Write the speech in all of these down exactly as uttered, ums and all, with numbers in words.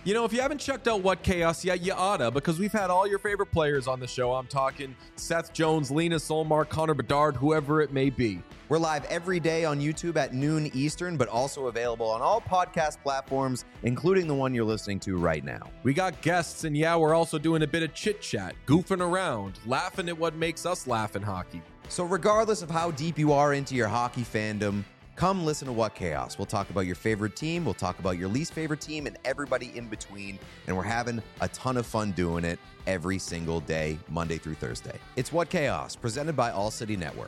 You know, if you haven't checked out What Chaos yet, you oughta, because we've had all your favorite players on the show. I'm talking Seth Jones, Lena Solmark, Connor Bedard, whoever it may be. We're live every day on YouTube at noon Eastern, but also available on all podcast platforms, including the one you're listening to right now. We got guests, and yeah, we're also doing a bit of chit-chat, goofing around, laughing at what makes us laugh in hockey. So regardless of how deep you are into your hockey fandom, come listen to What Chaos. We'll talk about your favorite team, we'll talk about your least favorite team, and everybody in between, and we're having a ton of fun doing it every single day, Monday through Thursday. It's What Chaos, presented by All City Network.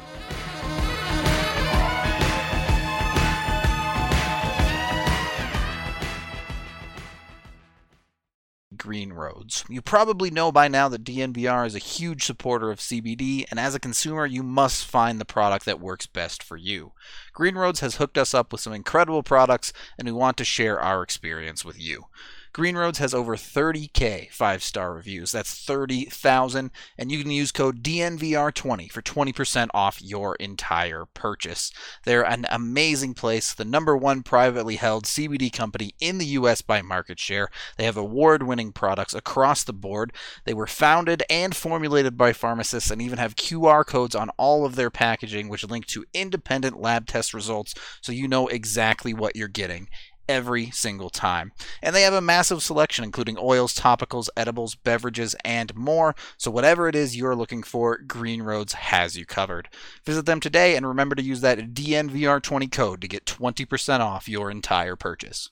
Green Roads. You probably know by now that D N V R is a huge supporter of C B D, and as a consumer, you must find the product that works best for you. Green Roads has hooked us up with some incredible products, and we want to share our experience with you. Green Roads has over thirty K five-star reviews. That's thirty thousand, and you can use code D N V R twenty for twenty percent off your entire purchase. They're an amazing place, the number one privately held C B D company in the U S by market share. They have award-winning products across the board. They were founded and formulated by pharmacists and even have Q R codes on all of their packaging, which link to independent lab test results so you know exactly what you're getting every single time. And they have a massive selection, including oils, topicals, edibles, beverages, and more. So whatever it is you're looking for, Green Roads has you covered. Visit them today and remember to use that D N V R twenty code to get twenty percent off your entire purchase.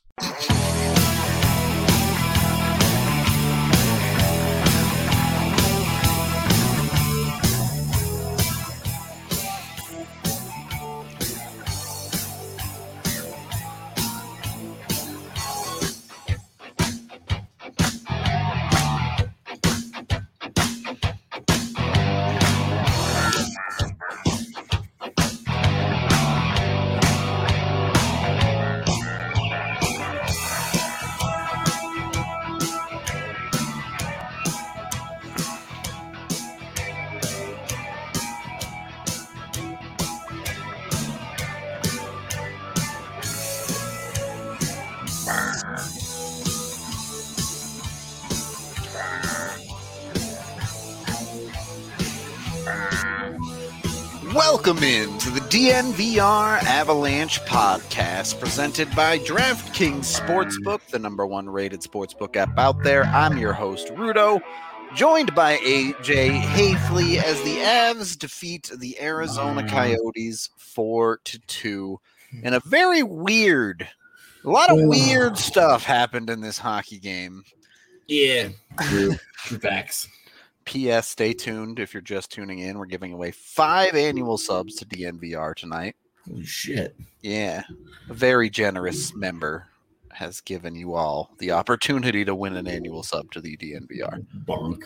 Welcome in to the D N V R Avalanche podcast presented by DraftKings Sportsbook, the number one rated sportsbook app out there. I'm your host, Rudo, joined by A J Hafley as the Avs defeat the Arizona Coyotes four to two in a very weird, a lot of weird stuff happened in this hockey game. Yeah, true. Facts. P S. Stay tuned if you're just tuning in. We're giving away five annual subs to D N V R tonight. Holy shit. Yeah. A very generous member has given you all the opportunity to win an annual sub to the D N V R. Bonk.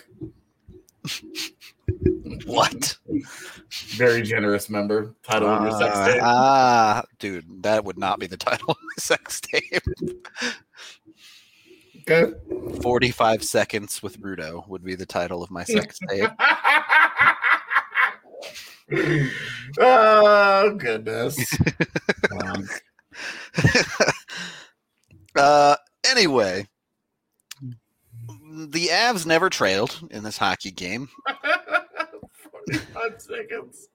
What? Very generous member. Title of your sex Uh, tape. Ah, dude, that would not be the title of my sex tape. Okay. forty-five seconds with Rudo would be the title of my sex tape. Oh, goodness. uh, anyway, the Avs never trailed in this hockey game. forty-five seconds.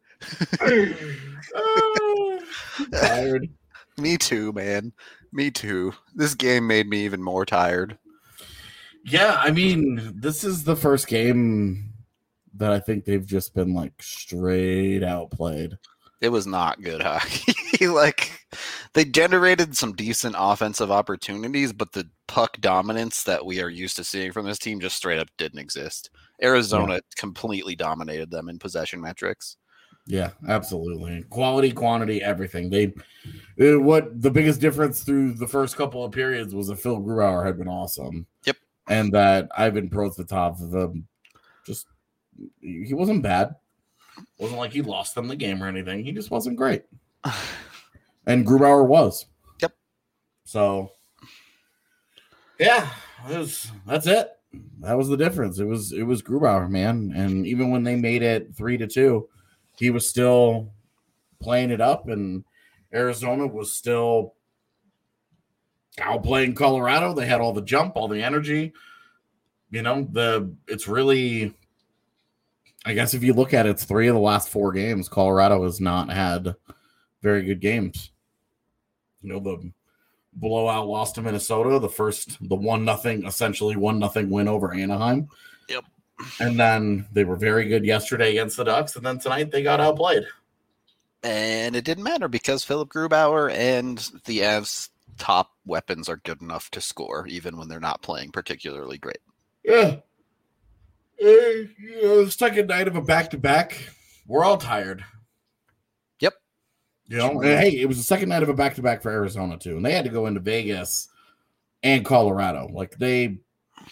Oh, tired. Me too, man. Me too. This game made me even more tired. Yeah, I mean, this is the first game that I think they've just been like straight outplayed. It was not good hockey. Like, they generated some decent offensive opportunities, but the puck dominance that we are used to seeing from this team just straight up didn't exist. Arizona yeah. completely dominated them in possession metrics. Yeah, absolutely. Quality, quantity, everything. They, it, what the biggest difference through the first couple of periods was that Phil Grubauer had been awesome. Yep. And that Ivan Prosvetov, the just he wasn't bad. Wasn't like he lost them the game or anything. He just wasn't great. And Grubauer was. Yep. So, yeah, it was, that's it. That was the difference. It was it was Grubauer, man. And even when they made it three to two, he was still playing it up, and Arizona was still outplaying Colorado. They had all the jump, all the energy. You know, the it's really, I guess if you look at it, it's three of the last four games, Colorado has not had very good games. You know, the blowout loss to Minnesota, the first, the one nothing, essentially one nothing win over Anaheim. Yep. And then they were very good yesterday against the Ducks, and then tonight they got outplayed. And it didn't matter because Philip Grubauer and the Avs' top weapons are good enough to score, even when they're not playing particularly great. Yeah. Uh, you know, the second night of a back-to-back, we're all tired. Yep. You know, and hey, it was the second night of a back-to-back for Arizona, too. And they had to go into Vegas and Colorado. Like, they...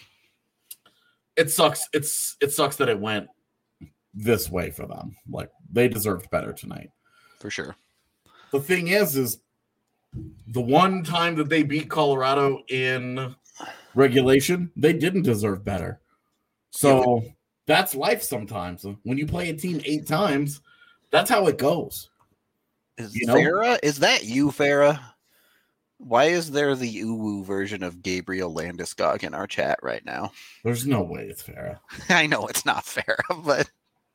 It sucks. It's It sucks that it went this way for them. Like, they deserved better tonight. For sure. The thing is, is the one time that they beat Colorado in regulation, they didn't deserve better. So that's life sometimes. When you play a team eight times, that's how it goes. Is you know? Farah, is that you, Farah? Why is there the uwu version of Gabriel Landeskog in our chat right now? There's no way it's Farah. I know it's not Farah, but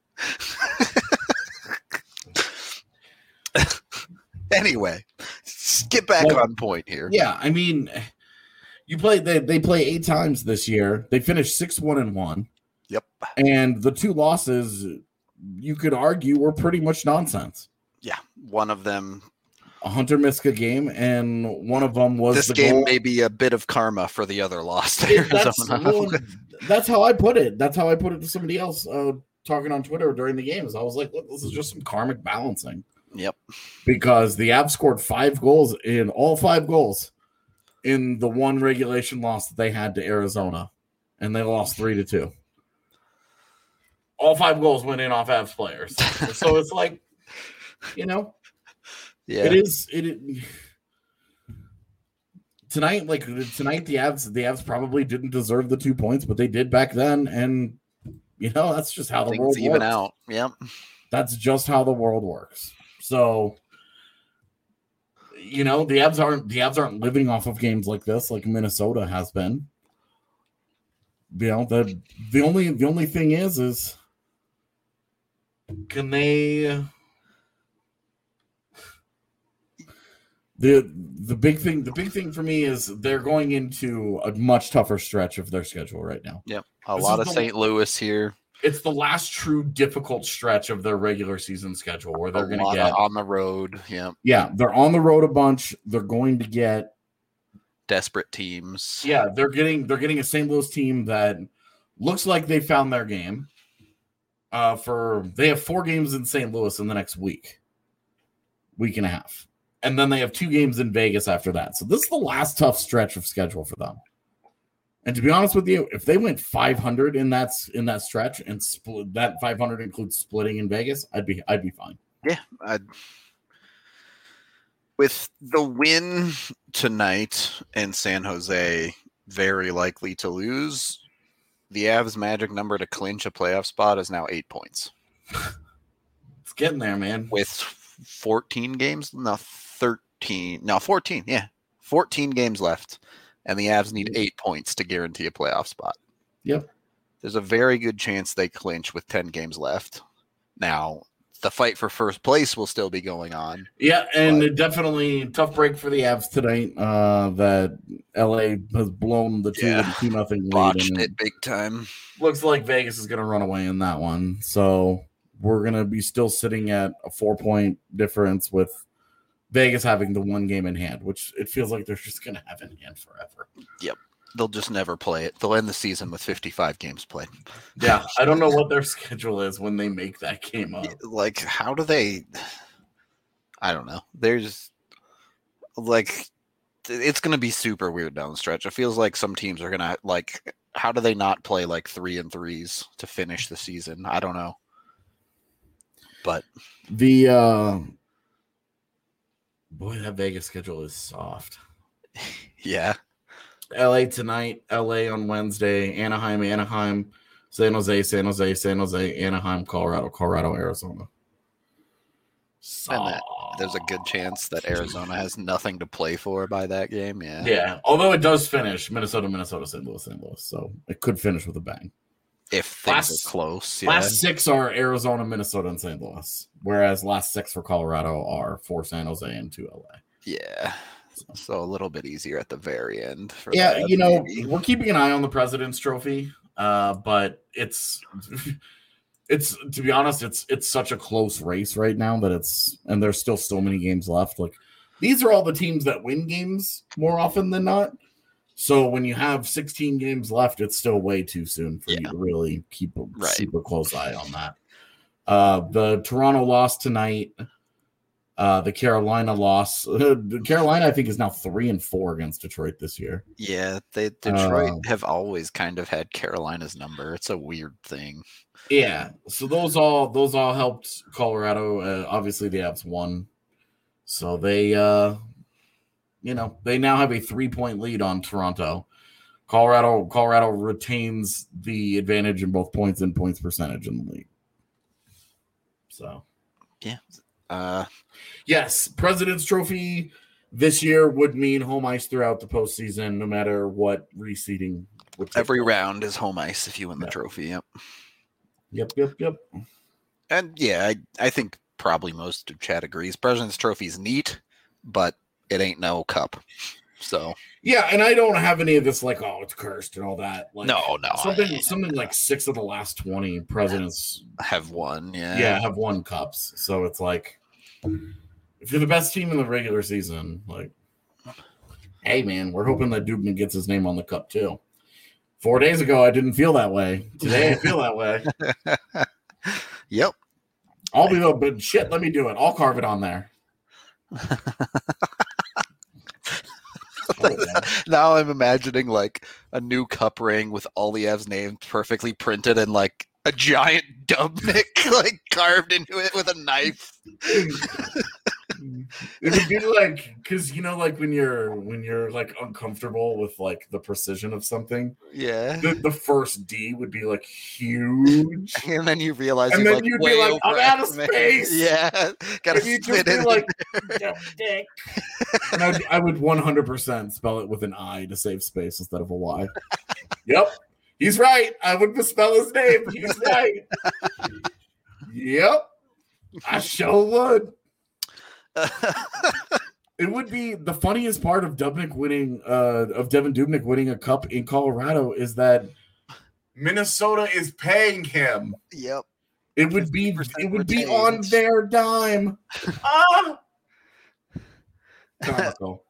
anyway, get back well, on point here. Yeah, I mean, you play they they play eight times this year. They finished six one and one. Yep. And the two losses, you could argue, were pretty much nonsense. Yeah, one of them. A Hunter Miska game, and one of them was this the game goal. may be a bit of karma for the other loss. It, that's, well, that's how I put it. That's how I put it to somebody else uh, talking on Twitter during the games. I was like, look, this is just some karmic balancing. Yep. Because the Avs scored five goals in all five goals in the one regulation loss that they had to Arizona, and they lost three to two. All five goals went in off Avs players. So it's like, you know, yeah, it is. It, it tonight, like tonight, the Avs, the Avs probably didn't deserve the two points, but they did back then, and you know that's just how the things world even works. out. Yep. That's just how the world works. So, you know, the Avs aren't the Avs aren't living off of games like this, like Minnesota has been. You know, the the only the only thing is is can they the the big thing the big thing for me is they're going into a much tougher stretch of their schedule right now. Yep. A This lot is of the- Saint Louis here. It's the last true difficult stretch of their regular season schedule where they're A going to lot get on the road. Yep. yeah, they're on the road a bunch. They're going to get Desperate teams. yeah, they're getting they're getting a Saint Louis team that looks like they found their game. Uh, for they have four games in Saint Louis in the next week, week and a half, and then they have two games in Vegas after that. So this is the last tough stretch of schedule for them. And to be honest with you, if they went five hundred in that in that stretch and split that five hundred includes splitting in Vegas, I'd be I'd be fine. Yeah. I'd, with the win tonight and San Jose very likely to lose, the Avs' magic number to clinch a playoff spot is now eight points. It's getting there, man. With fourteen games? No, thirteen. No, fourteen. Yeah. fourteen games left. And the Avs need eight points to guarantee a playoff spot. Yep. There's a very good chance they clinch with ten games left. Now, the fight for first place will still be going on. Yeah, and But- it definitely tough break for the Avs tonight. Uh, that L A has blown the two Yeah. two nothing lead. Botched and it big time. looks like Vegas is going to run away in that one. So we're going to be still sitting at a four point difference with Vegas having the one game in hand, which it feels like they're just going to have in hand forever. They'll just never play it. They'll end the season with fifty-five games played. Yeah, I don't know what their schedule is when they make that game up. Like, how do they? I don't know. There's like, it's going to be super weird down the stretch. It feels like some teams are going to like. How do they not play like three and threes to finish the season? I don't know. But The uh, boy, that Vegas schedule is soft. yeah, L A tonight, L A on Wednesday, Anaheim, Anaheim, San Jose, San Jose, San Jose, Anaheim, Colorado, Colorado, Arizona. And that- Soft. there's a good chance that Arizona has nothing to play for by that game. Yeah. Yeah. Although it does finish Minnesota, Minnesota, Saint Louis, Saint Louis. So it could finish with a bang. If things Last- are close. Yeah. Last six are Arizona, Minnesota, and Saint Louis. Whereas last six for Colorado are for San Jose and two L A. Yeah. So a little bit easier at the very end. For Yeah, that, you know, maybe. we're keeping an eye on the President's Trophy, uh, but it's it's to be honest, it's it's such a close race right now that it's and there's still so many games left. Like these are all the teams that win games more often than not. So when you have sixteen games left, it's still way too soon for Yeah. you to really keep a Right. super close eye on that. Uh, the Toronto loss tonight. Uh, the Carolina loss. Uh, Carolina, I think, is now three and four against Detroit this year. Yeah, they Detroit Uh, have always kind of had Carolina's number. It's a weird thing. Yeah, so those all those all helped Colorado. Uh, obviously, the Avs won, so they, uh, you know, they now have a three point lead on Toronto. Colorado, Colorado retains the advantage in both points and points percentage in the league. So, Yeah. Uh, yes, President's Trophy this year would mean home ice throughout the postseason, no matter what reseeding would take every place. round is home ice if you win the Yeah. trophy. Yep. Yep, yep, yep. And yeah, I, I think probably most of Chad agrees. President's Trophy is neat, but it ain't no cup. So Yeah, and I don't have any of this like, oh, it's cursed and all that. Like, no, no, something I something like six of the last twenty presidents, have won. Yeah. yeah, have won cups. So it's like, if you're the best team in the regular season, like, hey man, we're hoping that Dubnik gets his name on the cup too. Four days ago, I didn't feel that way. Today, I feel that way. Yep. I'll be the but shit. Let me do it. I'll carve it on there. Now I'm imagining like a new cup ring with all the Avs names perfectly printed and like a giant Dubnik like carved into it with a knife. It would be like, because you know, like when you're when you're like uncomfortable with like the precision of something, Yeah. the, the first D would be like huge, And then you realize and you're, then like, you'd way be like, I'm out of overestimating. space. Yeah. Gotta And you'd just fit be in. like, Dubnik. And I'd, I would one hundred percent spell it with an I to save space instead of a Y. Yep, he's right. I would misspell his name. He's right. Yep, I sure would. It would be the funniest part of Dubnik winning, uh, of Devin Dubnik winning a cup in Colorado is that Minnesota is paying him. Yep. It would be, it would be on retained. their dime. Ah! Comical.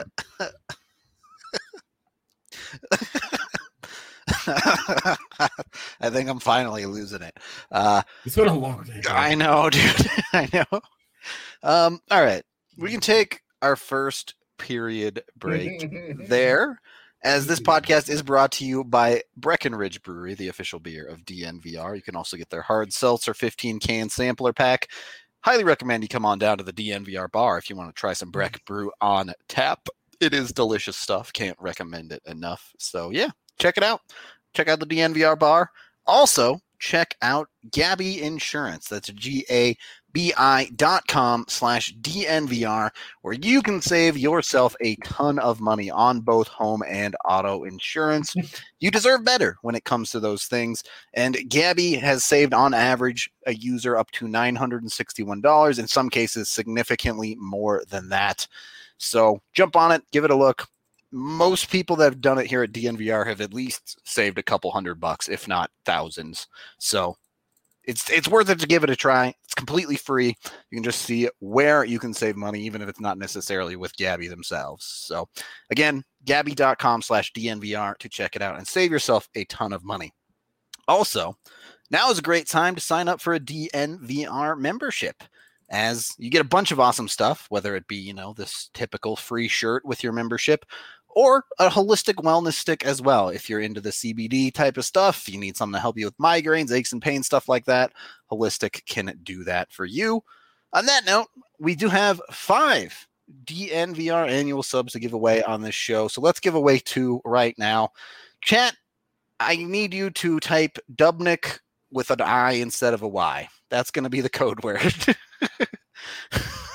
I think I'm finally losing it. Uh, It's been a long day. I know, dude. I know. Um, all right. We can take our first period break there, as this podcast is brought to you by Breckenridge Brewery, the official beer of D N V R. You can also get their hard seltzer fifteen can sampler pack. Highly recommend you come on down to the D N V R bar if you want to try some Breck Brew on tap. It is delicious stuff. Can't recommend it enough. So yeah, check it out. Check out the D N V R bar. Also, check out Gabby Insurance. That's G A B I dot com slash D N V R, where you can save yourself a ton of money on both home and auto insurance. You deserve better when it comes to those things. And Gabby has saved on average a user up to nine hundred sixty-one dollars, in some cases significantly more than that. So jump on it, give it a look. Most people that have done it here at D N V R have at least saved a couple hundred bucks, if not thousands. So it's it's worth it to give it a try. It's completely free. You can just see where you can save money, even if it's not necessarily with Gabby themselves. So again, Gabby dot com slash D N V R to check it out and save yourself a ton of money. Also, now is a great time to sign up for a D N V R membership, as you get a bunch of awesome stuff, whether it be, you know, this typical free shirt with your membership, or a holistic wellness stick as well. If you're into the C B D type of stuff, you need something to help you with migraines, aches and pains, stuff like that, Holistic can do that for you. On that note, we do have five D N V R annual subs to give away on this show. So let's give away two right now. Chat, I need you to type Dubnik with an I instead of a Y. That's going to be the code word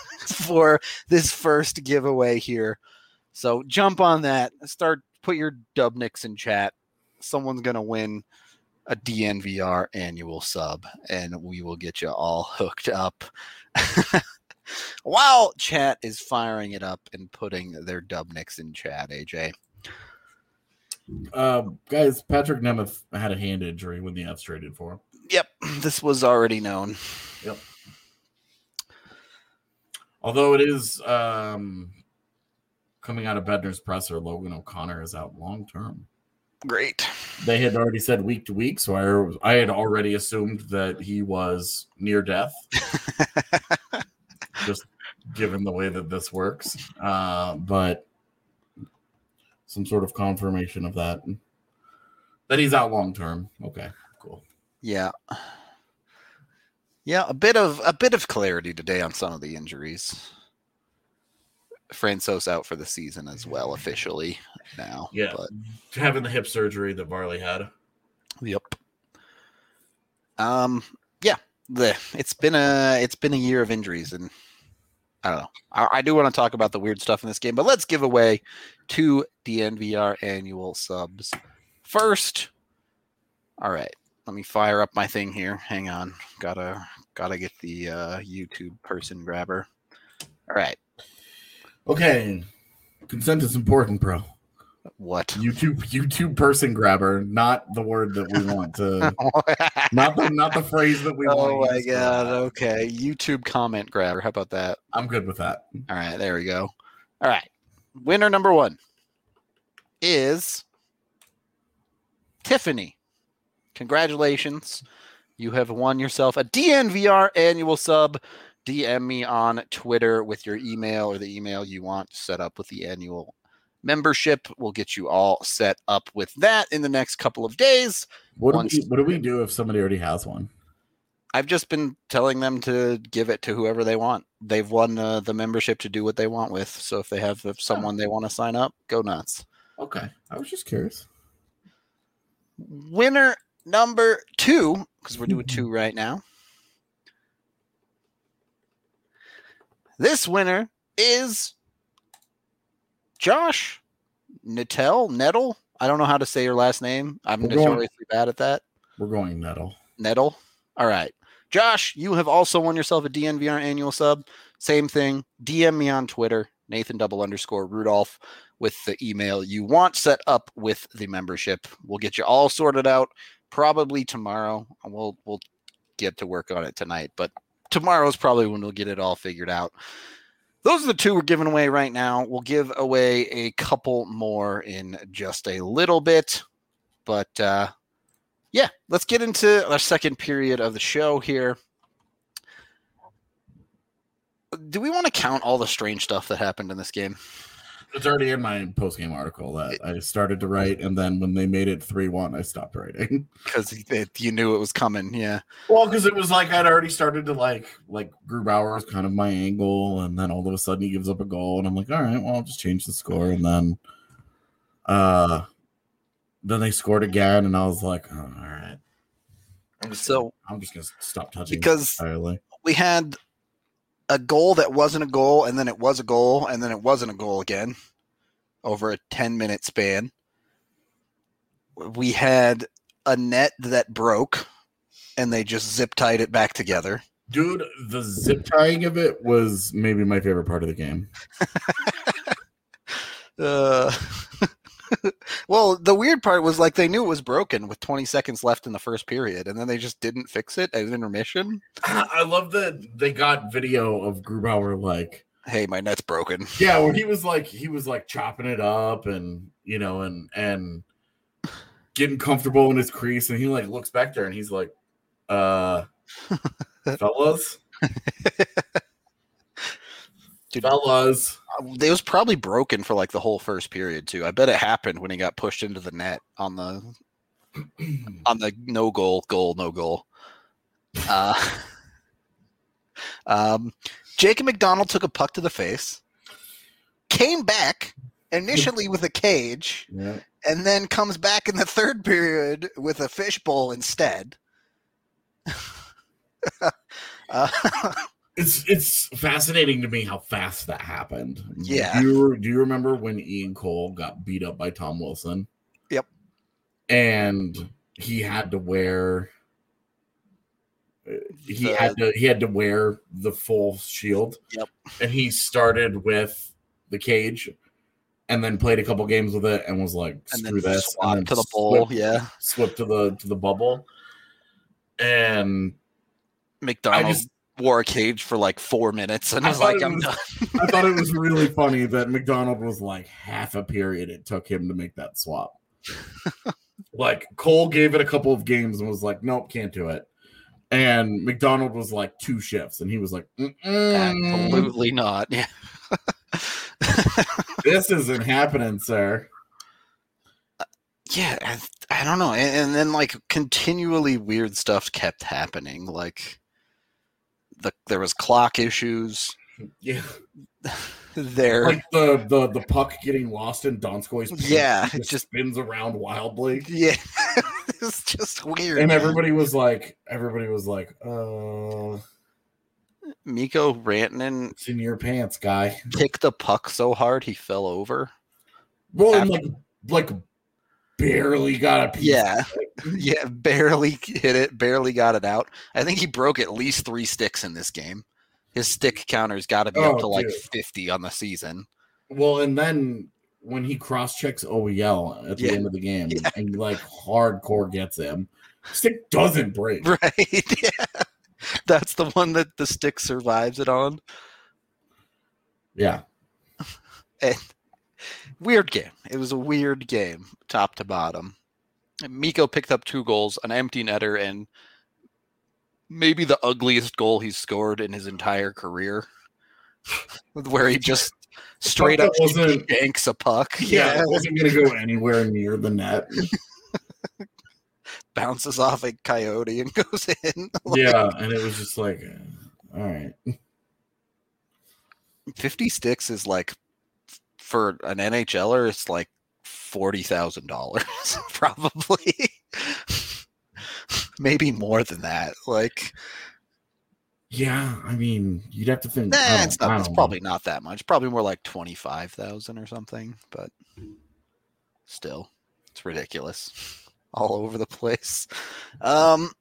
for this first giveaway here. So jump on that. Start put your Dubniks in chat. Someone's gonna win a D N V R annual sub, and we will get you all hooked up. While chat is firing it up and putting their Dubniks in chat, A J. Uh, guys, Patrick Nemeth had a hand injury when the Fs traded for him. Yep, this was already known. Yep. Although it is um, coming out of Bednar's presser, Logan O'Connor is out long term. Great. They had already said week to week, so I, I had already assumed that he was near death. Just given the way that this works. Uh, but some sort of confirmation of that. That he's out long term. Okay, cool. Yeah. Yeah, a bit of a bit of clarity today on some of the injuries. Franco's out for the season as well, officially now. Yeah, but... having the hip surgery that Varley had. Yep. Um. Yeah. The it's been a it's been a year of injuries, and I don't know. I, I do want to talk about the weird stuff in this game, but let's give away two D N V R annual subs first. All right. Let me fire up my thing here. Hang on. Gotta gotta get the uh, YouTube person grabber. All right. Okay. Consent is important, bro. What? YouTube YouTube person grabber, not the word that we want to not the not the phrase that we oh want. Oh my god, okay. YouTube comment grabber. How about that? I'm good with that. All right, there we go. All right. Winner number one is Tiffany. Congratulations. You have won yourself a D N V R annual sub. D M me on Twitter with your email or the email you want set up with the annual membership. We'll get you all set up with that in the next couple of days. What do, we, what do we do if somebody already has one? I've just been telling them to give it to whoever they want. They've won uh, the membership to do what they want with. So if they have if someone they want to sign up, go nuts. Okay. I was just curious. Winner number two, because we're doing two right now. This winner is Josh Nettel. Nettle. I don't know how to say your last name. I'm we're notoriously going, bad at that. We're going Nettle. Nettle. All right. Josh, you have also won yourself a D N V R annual sub. Same thing. D M me on Twitter, Nathan double underscore Rudolph, with the email you want set up with the membership. We'll get you all sorted out probably tomorrow. We'll we'll get to work on it tonight, but tomorrow's probably when we'll get it all figured out. Those are the two we're giving away right now. We'll give away a couple more in just a little bit. But, uh, yeah, let's get into our second period of the show here. Do we want to count all the strange stuff that happened in this game? It's already in my post-game article that I started to write, and then when they made it three one, I stopped writing. Because you knew it was coming, yeah. Well, because it was like I'd already started to like, like Grubauer was kind of my angle, and then all of a sudden he gives up a goal, and I'm like, all right, well, I'll just change the score. And then uh, then they scored again, and I was like, oh, all right. I'm just so gonna, I'm just going to stop touching because entirely. We had a goal that wasn't a goal, and then it was a goal, and then it wasn't a goal again over a ten-minute span. We had a net that broke, and they just zip-tied it back together. Dude, the zip-tying of it was maybe my favorite part of the game. uh, well, the weird part was like they knew it was broken with twenty seconds left in the first period, and then they just didn't fix it at intermission. I love that they got video of Grubauer like, hey, my net's broken. Yeah, where he was like he was like chopping it up and you know and and getting comfortable in his crease, and he like looks back there and he's like, uh fellas. Dude, fellas. It was probably broken for like the whole first period too. I bet it happened when he got pushed into the net on the on the no goal, goal, no goal. Uh, um, Jacob McDonald took a puck to the face, came back initially with a cage, yeah. and then comes back in the third period with a fishbowl instead. uh, It's it's fascinating to me how fast that happened. Yeah. Do you, do you remember when Ian Cole got beat up by Tom Wilson? Yep. And he had to wear he The- had to he had to wear the full shield. Yep. And he started with the cage and then played a couple games with it and was like, And screw then this. swapped And then to the bowl, slipped- yeah. Slipped to the to the bubble. And McDonald I just- wore a cage for like four minutes and I was thought like, it I'm was- done. I thought it was really funny that McDonald was like half a period it took him to make that swap. Like Cole gave it a couple of games and was like, nope, can't do it. And McDonald was like two shifts, and he was like, Mm-mm, Absolutely not. Yeah. this isn't happening, sir. Yeah, I, I don't know. And, and then like continually weird stuff kept happening. Like the there was clock issues. Yeah, There like the the the puck getting lost in Donskoy's pants, Yeah, it it just just- spins around wildly. Yeah. It's just weird. And man. everybody was like, everybody was like, uh, Mikko Rantanen it's in your pants, guy. kicked the puck so hard he fell over. Well, and like, like barely got a piece. Yeah. of it. Yeah, barely hit it, barely got it out. I think he broke at least three sticks in this game. His stick counter's got to be Oh, up to like dude. fifty on the season. Well, and then when he cross checks O E L at the Yeah. end of the game Yeah. and like hardcore gets him, stick doesn't break. Right. Yeah. That's the one that the stick survives it on. Yeah. And weird game. It was a weird game, top to bottom. Mikko picked up two goals, an empty netter, and maybe the ugliest goal he's scored in his entire career, where he just straight up that wasn't- yanks a puck. Yeah, it wasn't going to go anywhere near the net. Bounces off a coyote and goes in. Yeah, and it was just like, uh, all right. fifty sticks is like, for an NHLer, it's like forty thousand dollars, probably. Maybe more than that. Like, Yeah, I mean, you'd have to think. nah, I don't- it's, I not, it's don't know. probably not that much. Probably more like twenty-five thousand or something, but still, it's ridiculous. All over the place. Um,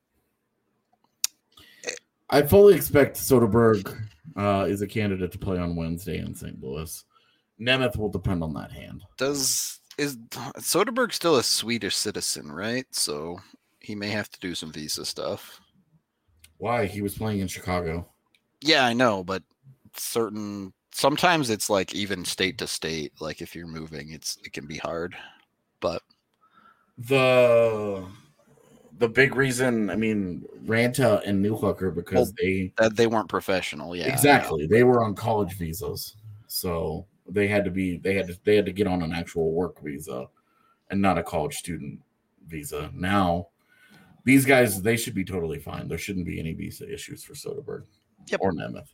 I fully expect Soderberg uh, is a candidate to play on Wednesday in Saint Louis. Nemeth will depend on that hand. does is Soderberg still a Swedish citizen, right? So he may have to do some visa stuff. Why? He was playing in Chicago. Yeah, I know, but certain sometimes it's like even state to state. Like if you're moving, it's it can be hard. But The the big reason, I mean, Ranta and Newhooker because Well, they that they weren't professional. Yeah, exactly they were on college visas, so they had to be they had to they had to get on an actual work visa and not a college student visa. Now these guys they should be totally fine. There shouldn't be any visa issues for Soderberg Yep. or Nemeth.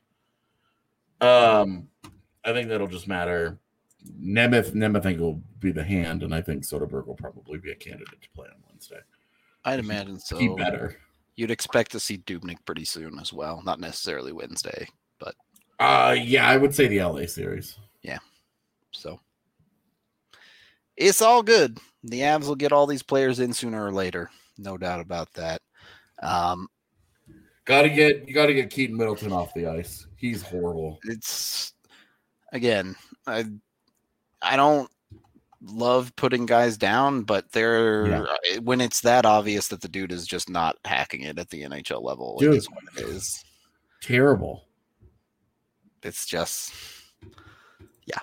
Um, I think that'll just matter. Nemeth, Nemeth, I think will be the hand, and I think Soderberg will probably be a candidate to play on Wednesday. I'd imagine so. He better. You'd expect to see Dubnik pretty soon as well. Not necessarily Wednesday, but Uh, yeah, I would say the L A series. so it's all good. The Avs will get all these players in sooner or later. No doubt about that. Um, Got to get you got to get Keaton Middleton off the ice. He's horrible. it's again, I I don't love putting guys down, but they're Yeah. when it's that obvious that the dude is just not hacking it at the N H L level, Dude. it is what it is. Terrible. It's just yeah.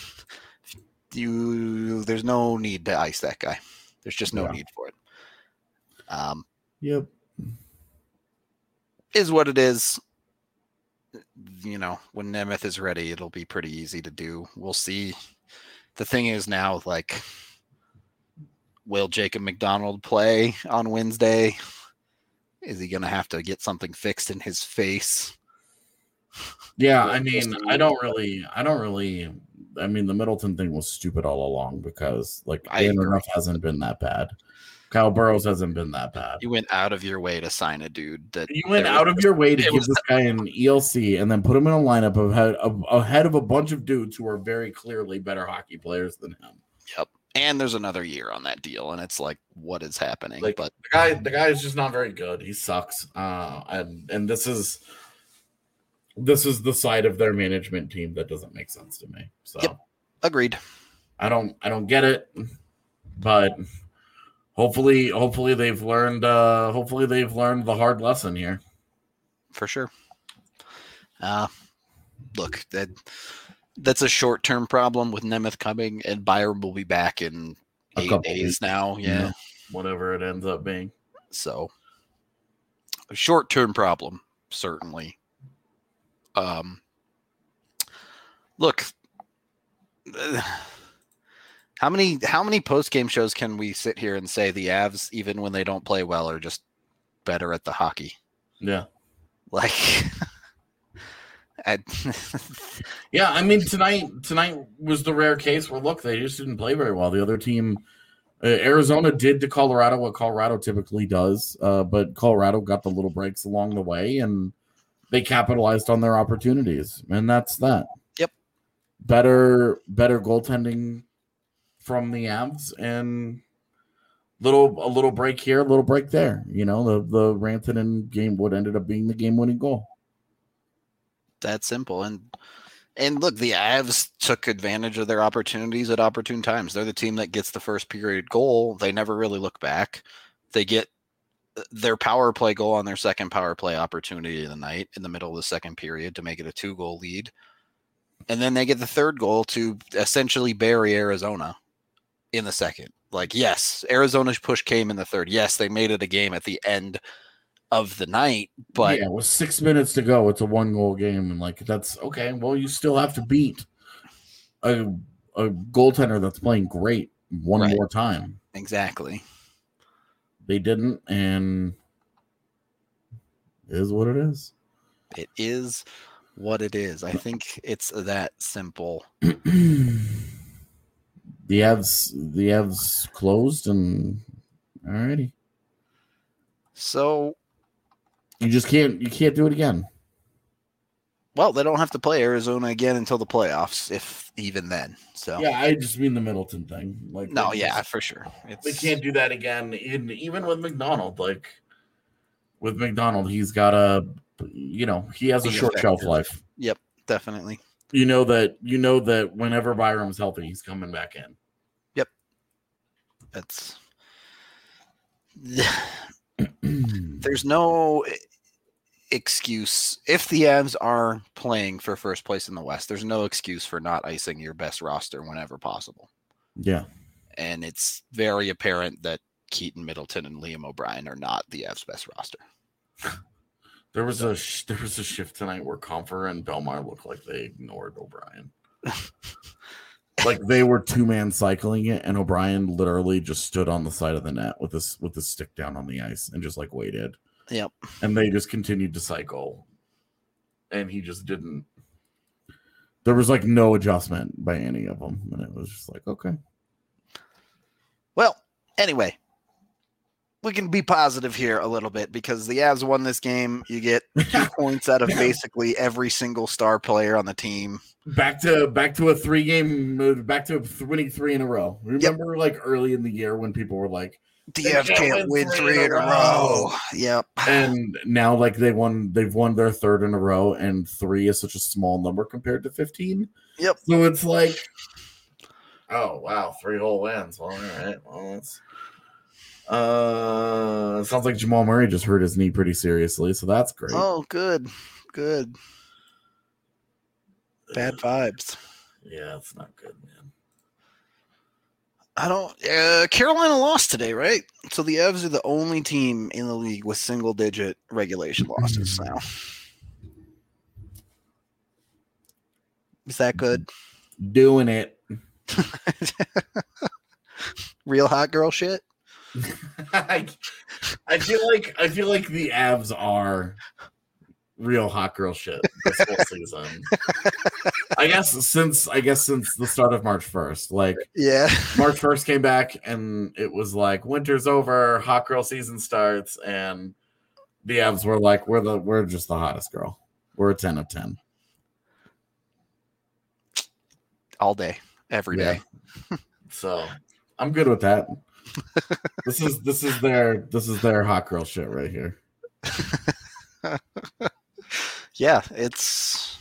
You there's no need to ice that guy. There's just no Yeah. need for it. Um Yep. is what it is. You know, when Nemeth is ready, it'll be pretty easy to do. We'll see. The thing is now, like, will Jacob McDonald play on Wednesday? Is he going to have to get something fixed in his face? Yeah, I mean, I don't really, I don't really. I mean, the Middleton thing was stupid all along because, like, I Dan agree. Ruff hasn't been that bad. Kyle Burrows hasn't been that bad. You went out of your way to sign a dude that you went out was, of your way to give was, this guy an E L C and then put him in a lineup of ahead, of ahead of a bunch of dudes who are very clearly better hockey players than him. Yep. And there's another year on that deal, and it's like, what is happening? Like, but the guy, the guy is just not very good. He sucks. Uh, and and this is this is the side of their management team that doesn't make sense to me. So, yep. Agreed. I don't, I don't get it, but hopefully, hopefully they've learned. Uh, hopefully they've learned the hard lesson here. For sure. Uh, look that. That's a short-term problem with Nemeth coming, and Byram will be back in eight days weeks. now. Yeah. yeah, whatever it ends up being. So, a short-term problem, certainly. Um, look, how many how many post-game shows can we sit here and say the Avs, even when they don't play well, are just better at the hockey? Yeah, like. yeah, I mean tonight tonight was the rare case where look, they just didn't play very well. The other team, uh, Arizona, did to Colorado what Colorado typically does, uh, but Colorado got the little breaks along the way, and they capitalized on their opportunities, and that's that. Yep. Better better goaltending from the Avs, and little a little break here, a little break there. You know, the the Rantanen game what ended up being the game winning goal. That simple. And and look, the Avs took advantage of their opportunities at opportune times. They're the team that gets the first period goal. They never really look back. They get their power play goal on their second power play opportunity of the night in the middle of the second period to make it a two goal lead. And then they get the third goal to essentially bury Arizona in the second. Like, yes, Arizona's push came in the third. Yes, they made it a game at the end of the night, but yeah, with six minutes to go, it's a one goal game, and like that's okay. Well, you still have to beat a a goaltender that's playing great one right. more time. Exactly. They didn't, and it is what it is. It is what it is. I think it's that simple. the Avs, the Avs closed, and alrighty. So. You just can't. You can't do it again. Well, they don't have to play Arizona again until the playoffs, if even then. So yeah, I just mean the Middleton thing. Like no, yeah, just, for sure. It's... They can't do that again. In, even with McDonald, like with McDonald, he's got a, you know, he has a short effective. shelf life. Yep, definitely. You know that. You know that whenever Byram's healthy, he's coming back in. Yep. That's. There's no excuse if the Avs are playing for first place in the West. There's no excuse for not icing your best roster whenever possible. Yeah, and it's very apparent that Keaton, Middleton, and Liam O'Brien are not the Avs' best roster. There was a there was a shift tonight where Comfer and Belmar looked like they ignored O'Brien. Like they were two man cycling it, and O'Brien literally just stood on the side of the net with this with the stick down on the ice and just like waited. Yep. And they just continued to cycle, and he just didn't. There was like no adjustment by any of them, and it was just like okay. Well, anyway, we can be positive here a little bit because the Avs won this game. You get two points out of basically every single star player on the team. Back to back to a three game, back to winning three in a row. Remember, yep. like early in the year when people were like, "The Avs can't win three, three in a row. row." Yep. And now, like they won, they've won their third in a row, and three is such a small number compared to fifteen. Yep. So it's like, oh wow, three whole wins. Well, all right. Well, it's. Uh, it sounds like Jamal Murray just hurt his knee pretty seriously, so that's great. Oh, good, good. Bad vibes. Yeah, it's not good, man. I don't. Uh, Carolina lost today, right? So the Avs are the only team in the league with single-digit regulation losses now. Is that good? Doing it. Real hot girl shit. I, I feel like I feel like the Avs are real hot girl shit this whole season. I I guess since I guess since the start of March first, like yeah, March first came back and it was like winter's over, hot girl season starts, and the Avs were like, we're the we're just the hottest girl. We're a ten of ten. all day, every day. Yeah. So I'm good with that. This is this is their this is their hot girl shit right here. Yeah, it's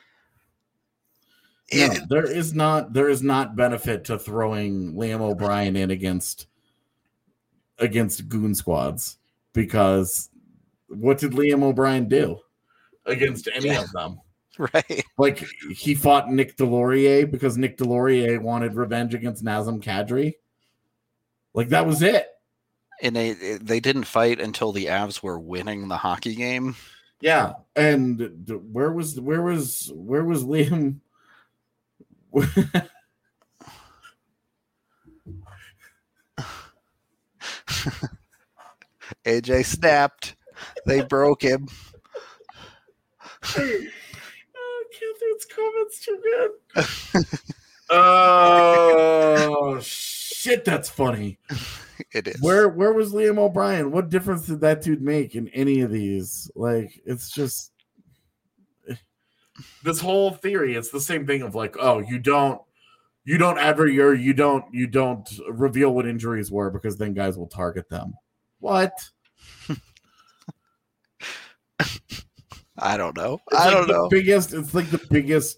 No, it, there is not there is not benefit to throwing Liam O'Brien in against against goon squads, because what did Liam O'Brien do against any Yeah. of them? right. Like, he fought Nick Delorier because Nick Delorier wanted revenge against Nazem Kadri. Like, that was it. And they they didn't fight until the Avs were winning the hockey game. Yeah, and where was where was where was Liam? A J snapped. They broke him. Oh, Catherine's comments too good. Oh shit, that's funny. It is. Where where was Liam O'Brien? What difference did that dude make in any of these? Like, it's just this whole theory. It's the same thing of like, oh, you don't you don't ever you're you don't you don't reveal what injuries were because then guys will target them. What? I don't know. It's I like don't the know. Biggest. It's like the biggest.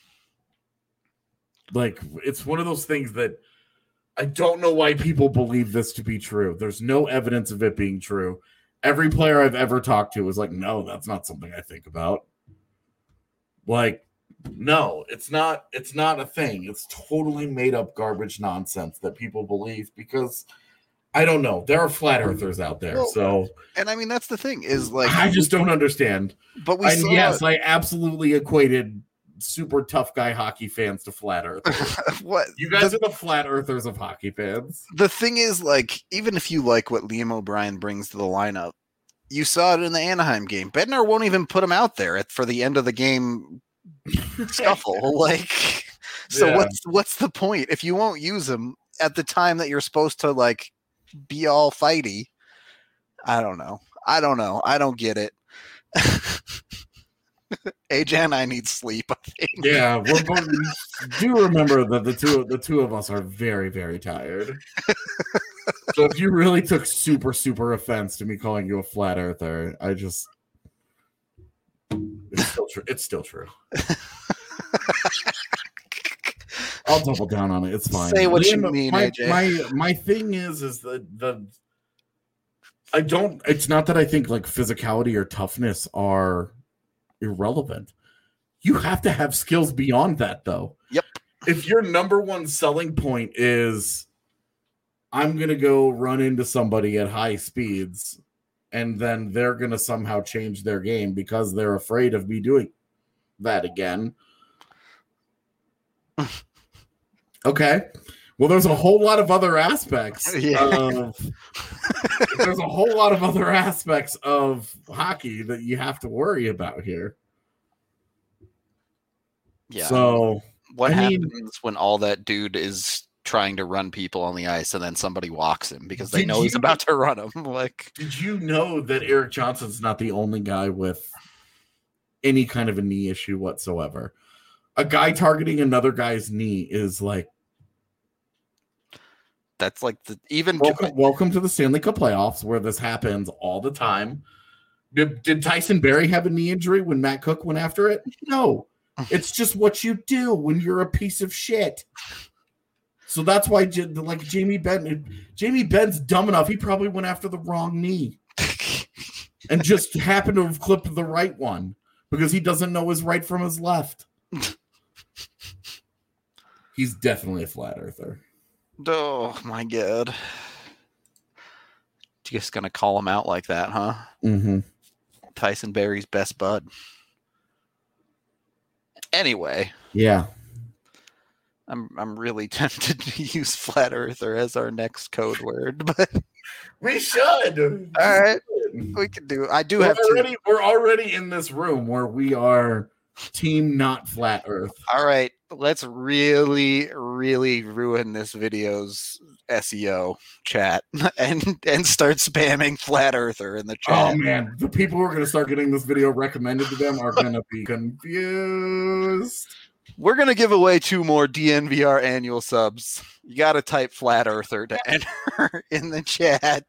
Like, it's one of those things that I don't know why people believe this to be true. There's no evidence of it being true. Every player I've ever talked to was like, no, that's not something I think about. Like, no, it's not. It's not a thing. It's totally made up garbage nonsense that people believe because I don't know. There are flat earthers out there, Well, so And I mean, that's the thing is like, I just don't understand. but we And saw, yes, I absolutely equated super tough guy hockey fans to flat earthers. what You guys the, are the flat earthers of hockey fans. the thing is, like, even if you like what Liam O'Brien brings to the lineup, you saw it in the Anaheim game. Bednar won't even put him out there at, for the end of the game scuffle. Like, so Yeah. what's what's the point if you won't use him at the time that you're supposed to like be all fighty? I don't know. I don't know. I don't get it. A J and I need sleep, I think. Yeah, we're both, do remember that the two the two of us are very, very tired. So if you really took super, super offense to me calling you a flat earther, I just it's still true. It's still true. I'll double down on it. It's fine. Say what you Liam, mean, my, A J. My my thing is is the the I don't. It's not that I think like physicality or toughness are irrelevant. You have to have skills beyond that, though. Yep. If your number one selling point is I'm gonna go run into somebody at high speeds, and then they're gonna somehow change their game because they're afraid of me doing that again. Okay. Well, there's a whole lot of other aspects Yeah. of there's a whole lot of other aspects of hockey that you have to worry about here. Yeah. So what I mean- happens when all that dude is trying to run people on the ice and then somebody walks him because they Did know he's you- about to run him? Like, did you know that Eric Johnson's not the only guy with any kind of a knee issue whatsoever? A guy targeting another guy's knee is like, that's like the even welcome, welcome to the Stanley Cup playoffs where this happens all the time. Did, did Tyson Berry have a knee injury when Matt Cook went after it? No. It's just what you do when you're a piece of shit. So that's why, like, Jamie Benn, Jamie Benn's dumb enough. He probably went after the wrong knee and just happened to have clipped the right one because he doesn't know his right from his left. He's definitely a flat earther. Oh my god. Just gonna call him out like that, huh? Mm-hmm. Tyson Berry's best bud. Anyway, Yeah. I'm I'm really tempted to use flat earther as our next code word, but We should. all right, we can do. I do We're have to. already, we're already in this room where we are Team not flat Earth. All right, let's really, really ruin this video's S E O chat and and start spamming flat earther in the chat. Oh man, the people who are going to start getting this video recommended to them are going to be confused. We're going to give away two more D N V R annual subs. You got to type flat earther to enter in the chat.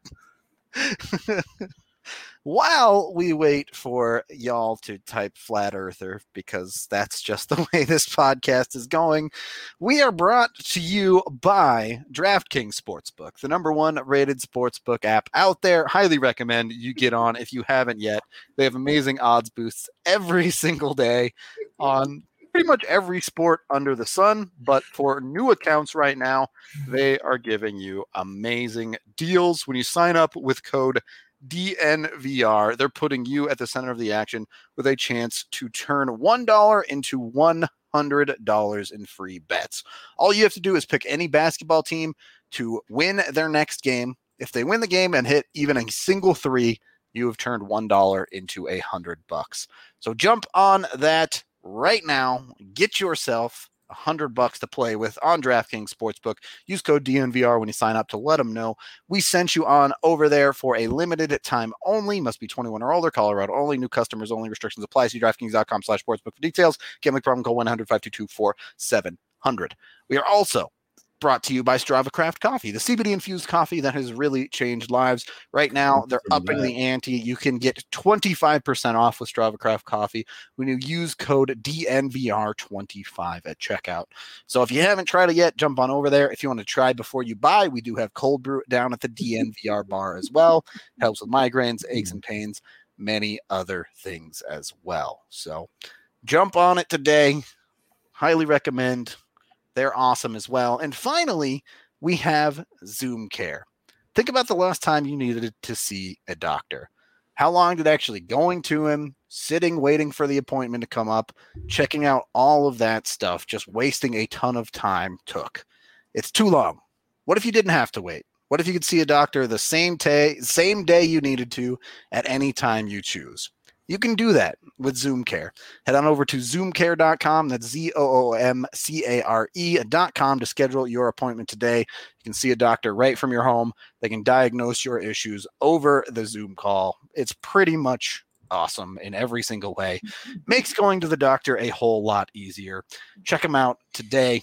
While we wait for y'all to type flat earther, because that's just the way this podcast is going, we are brought to you by DraftKings Sportsbook, the number one rated sportsbook app out there. Highly recommend you get on if you haven't yet. They have amazing odds boosts every single day on pretty much every sport under the sun, but for new accounts right now, they are giving you amazing deals. When you sign up with code D N V R, they're putting you at the center of the action with a chance to turn one dollar into one hundred dollars in free bets. All you have to do is pick any basketball team to win their next game. If they win the game and hit even a single three, you have turned one dollar into a hundred bucks. So jump on that right now. Get yourself a hundred bucks to play with on DraftKings Sportsbook. Use code D N V R when you sign up to let them know we sent you on over there for a limited time only. Must be twenty-one or older. Colorado only. New customers only. Restrictions apply. See DraftKings.com slash sportsbook for details. Gambling problem, call one hundred five two two four seven hundred. We are also brought to you by Strava Craft Coffee, the C B D-infused coffee that has really changed lives. Right now, they're upping the ante. You can get twenty-five percent off with Strava Craft Coffee when you use code D N V R twenty-five at checkout. So if you haven't tried it yet, jump on over there. If you want to try before you buy, we do have cold brew down at the D N V R bar as well. Helps with migraines, aches and pains, many other things as well. So jump on it today. Highly recommend. They're awesome as well. And finally, we have Zoom Care. Think about the last time you needed to see a doctor. How long did actually going to him, sitting, waiting for the appointment to come up, checking out all of that stuff, just wasting a ton of time took? It's too long. What if you didn't have to wait? What if you could see a doctor the same day, same day you needed to at any time you choose? You can do that with Zoom Care. Head on over to zoom care dot com. That's Z O O M C A R E dot com to schedule your appointment today. You can see a doctor right from your home. They can diagnose your issues over the Zoom call. It's pretty much awesome in every single way. Makes going to the doctor a whole lot easier. Check them out today.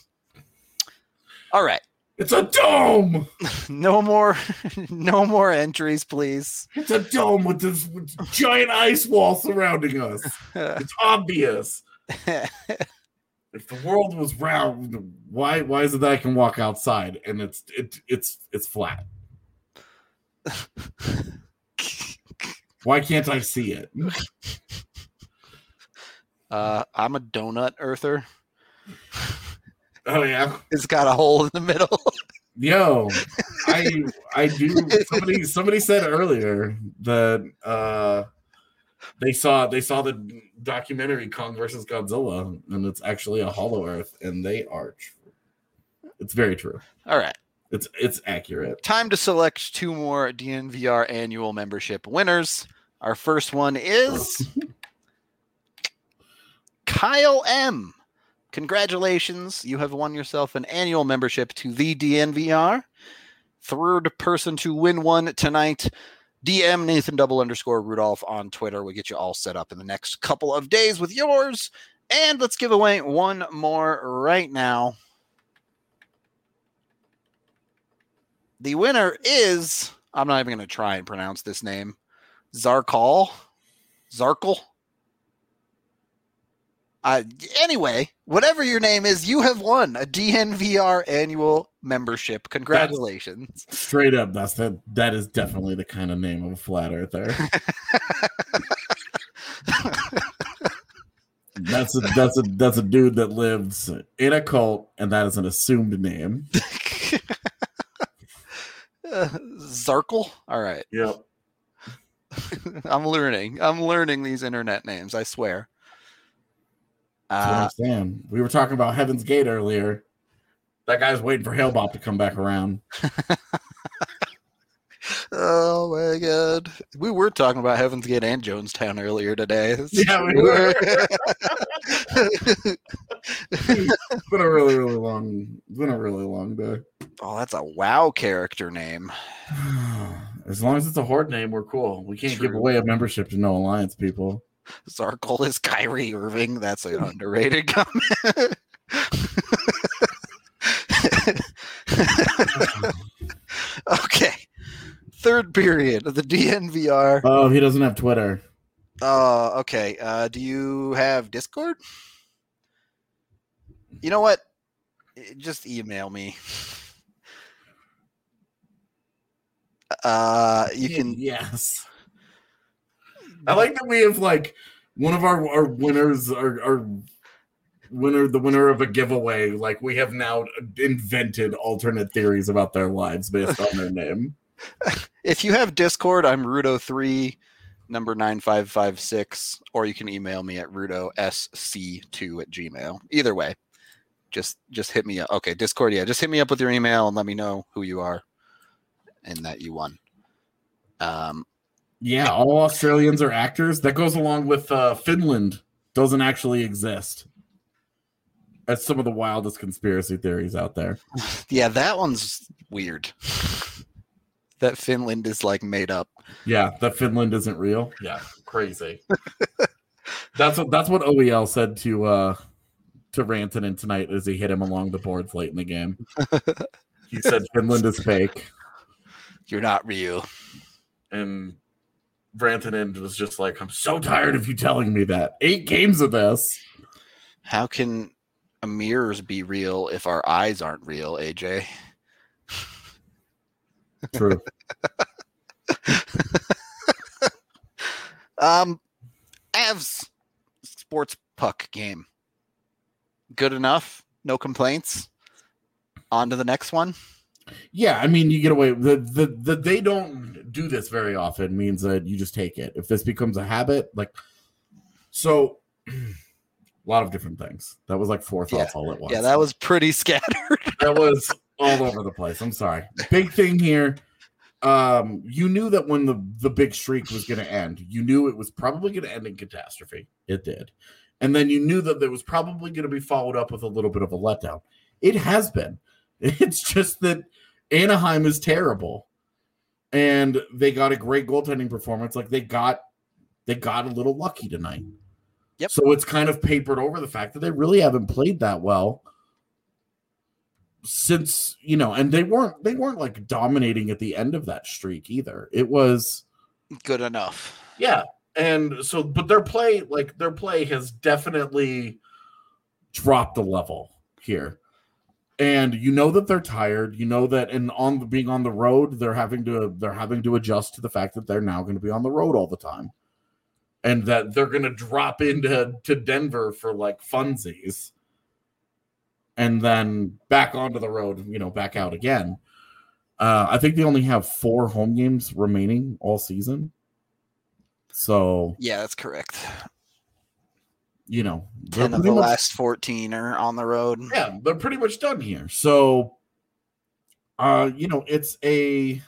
All right. It's a dome. No more, no more entries, please. It's a dome with this giant ice wall surrounding us. It's obvious. If the world was round, why why is it that I can walk outside and it's it it's it's flat? Why can't I see it? Uh, I'm a donut earther. Oh yeah, it's got a hole in the middle. Yo, I I do. Somebody somebody said earlier that uh, they saw they saw the documentary Kong versus Godzilla, and it's actually a hollow Earth, and they are true. It's very true. All right, it's it's accurate. Time to select two more D N V R annual membership winners. Our first one is Kyle M. Congratulations, you have won yourself an annual membership to the D N V R. Third person to win one tonight, D M Nathan double underscore Rudolph on Twitter. We'll get you all set up in the next couple of days with yours. And let's give away one more right now. The winner is, I'm not even going to try and pronounce this name, Zarkal. Zarkal. Uh, anyway, whatever your name is, you have won a D N V R annual membership. Congratulations. That's, straight up, that's that that is definitely the kind of name of a flat earther. that's a that's a that's a dude that lives in a cult, and that is an assumed name. uh, Zarkle? All right. Yep. I'm learning. I'm learning these internet names, I swear. Uh, we were talking about Heaven's Gate earlier. That guy's waiting for Hale-Bopp to come back around. Oh my god. We were talking about Heaven's Gate and Jonestown earlier today. It's Yeah, we were. It's been a really, really long. It's been a really long day. Oh, that's a WoW character name. As long as it's a horde name, we're cool. We can't True. give away a membership to No Alliance people. Zarkle is Kyrie Irving. That's an underrated comment. Okay. Third period of the D N V R. Oh, he doesn't have Twitter. Oh, uh, okay. Uh, do you have Discord? You know what? Just email me. Uh, you can. Yes. I like that we have like one of our, our winners, our, our winner, the winner of a giveaway. Like we have now invented alternate theories about their lives based on their name. If you have Discord, I'm Rudo three, number nine five five six, or you can email me at rudo s c two at gmail. Either way, just just hit me up. Okay, Discord, yeah, just hit me up with your email and let me know who you are and that you won. Um, yeah, all Australians are actors. That goes along with uh, Finland doesn't actually exist. That's some of the wildest conspiracy theories out there. Yeah, that one's weird. That Finland is like made up. Yeah, that Finland isn't real. Yeah, crazy. that's what that's what O E L said to uh, to Rantanen tonight as he hit him along the boards late in the game. He said Finland is fake. You're not real. And Rantanen was just like, I'm so tired of you telling me that. Eight games of this. How can mirrors be real if our eyes aren't real, A J? True. um, Avs sports puck game. Good enough. No complaints. On to the next one. Yeah, I mean, you get away. The, the the they don't do this very often means that you just take it. If this becomes a habit, like so, a lot of different things. That was like four thoughts yeah. all at once. Yeah, that was pretty scattered. That was all over the place. I'm sorry. Big thing here. Um, you knew that when the the big streak was going to end, you knew it was probably going to end in catastrophe. It did, and then you knew that there was probably going to be followed up with a little bit of a letdown. It has been. It's just that Anaheim is terrible, and they got a great goaltending performance. Like they got, they got a little lucky tonight. Yep. So it's kind of papered over the fact that they really haven't played that well since, you know, and they weren't they weren't like dominating at the end of that streak either. It was good enough. Yeah. And so, but their play, like their play has definitely dropped a level here. And you know that they're tired. You know that, and on the, being on the road, they're having to they're having to adjust to the fact that they're now going to be on the road all the time, and that they're going to drop into to Denver for like funsies, and then back onto the road. You know, back out again. Uh, I think they only have four home games remaining all season. So yeah, that's correct. You know, ten of the much, last fourteen are on the road. Yeah, they're pretty much done here. So, uh, you know, it's a,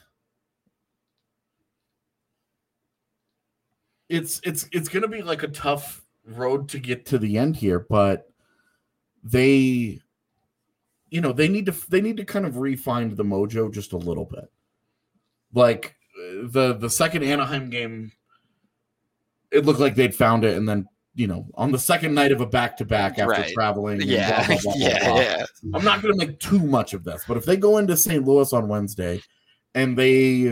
it's it's it's going to be like a tough road to get to the end here, but they, you know, they need to they need to kind of refine the mojo just a little bit. Like the the second Anaheim game, it looked like they'd found it, and then, you know, on the second night of a back-to-back after right. traveling. Yeah, blah, blah, blah, yeah, blah, blah. yeah. I'm not going to make too much of this, but if they go into Saint Louis on Wednesday and they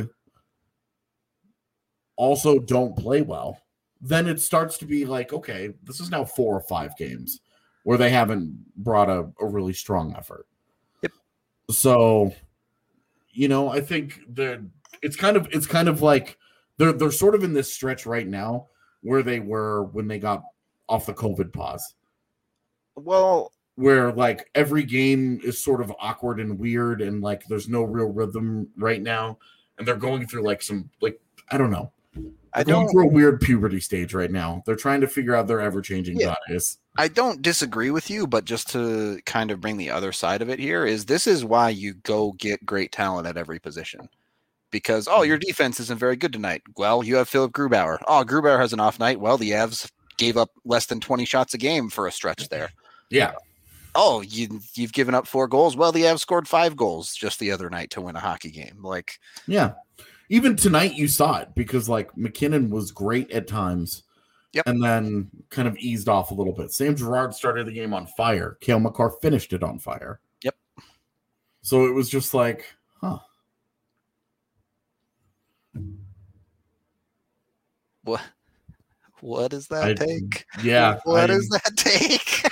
also don't play well, then it starts to be like, okay, this is now four or five games where they haven't brought a, a really strong effort. Yep. So, you know, I think they're, it's kind of, it's kind of like they're, they're sort of in this stretch right now where they were when they got off the COVID pause. Well, where like every game is sort of awkward and weird, and like there's no real rhythm right now, and they're going through like some like I don't know. They're I going don't through a weird puberty stage right now. They're trying to figure out their ever-changing Yeah. bodies. I don't disagree with you, but just to kind of bring the other side of it here is this is why you go get great talent at every position. because, oh, your defense isn't very good tonight. Well, you have Philip Grubauer. Oh, Grubauer has an off night. Well, the Avs gave up less than twenty shots a game for a stretch there. Yeah. Oh, you, you've given up four goals. Well, the Avs scored five goals just the other night to win a hockey game. Like, yeah. Even tonight you saw it because, like, McKinnon was great at times. Yep. And then kind of eased off a little bit. Sam Girard started the game on fire. Cale Makar finished it on fire. Yep. So it was just like, huh. What? What does that I, take? Yeah. What I, does that take?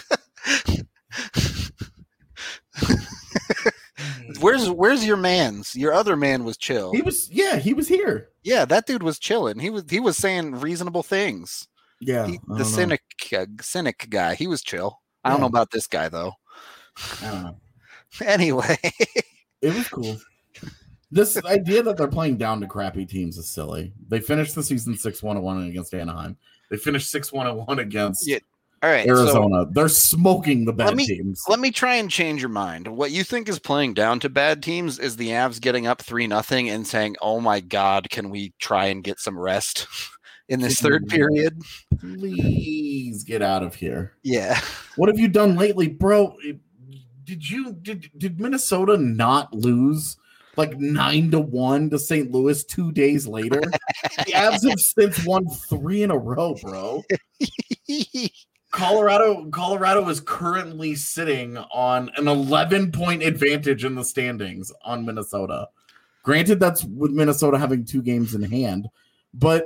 where's Where's your man's? Your other man was chill. He was, yeah, he was here. Yeah, that dude was chilling. He was he was saying reasonable things. Yeah. He, the cynic uh, cynic guy. He was chill. I Yeah. don't know about this guy though. I don't know. Anyway, It was cool. This idea that they're playing down to crappy teams is silly. They finished the season six one one against Anaheim. They finished six one one against Yeah. all right. Arizona. So they're smoking the bad let me teams. let me try and change your mind. What you think is playing down to bad teams is the Avs getting up three nothing and saying, "Oh my God, can we try and get some rest in this third period?" Please get out of here. Yeah. What have you done lately, bro? Did you did did Minnesota not lose like nine to one to Saint Louis two days later? The Avs have since won three in a row, bro. Colorado Colorado is currently sitting on an eleven point advantage in the standings on Minnesota. Granted, that's with Minnesota having two games in hand, but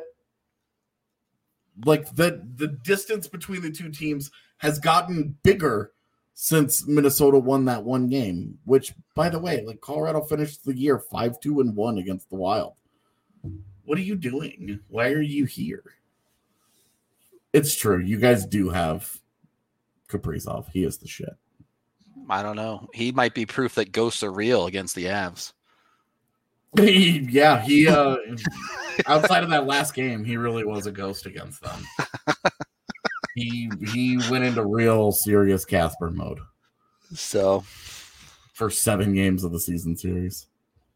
like the the distance between the two teams has gotten bigger since Minnesota won that one game, which, by the way, like Colorado finished the year five two and one against the Wild. What are you doing? Why are you here? It's true. You guys do have Kaprizov. He is the shit. I don't know. He might be proof that ghosts are real against the Avs. He, yeah, he uh outside of that last game, he really was a ghost against them. he he went into real serious Casper mode So for seven games of the season series.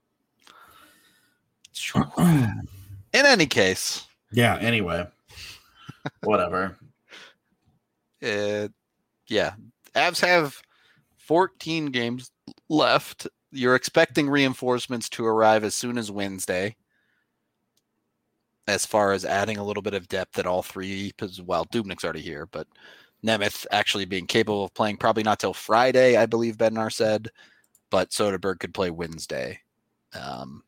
in any case, Yeah, anyway. Whatever. uh, yeah, Avs have fourteen games left. You're expecting reinforcements to arrive as soon as Wednesday. As far as adding a little bit of depth at all three, because well, Dubnik's already here, but Nemeth actually being capable of playing probably not till Friday, I believe Bednar said, but Soderberg could play Wednesday. Um,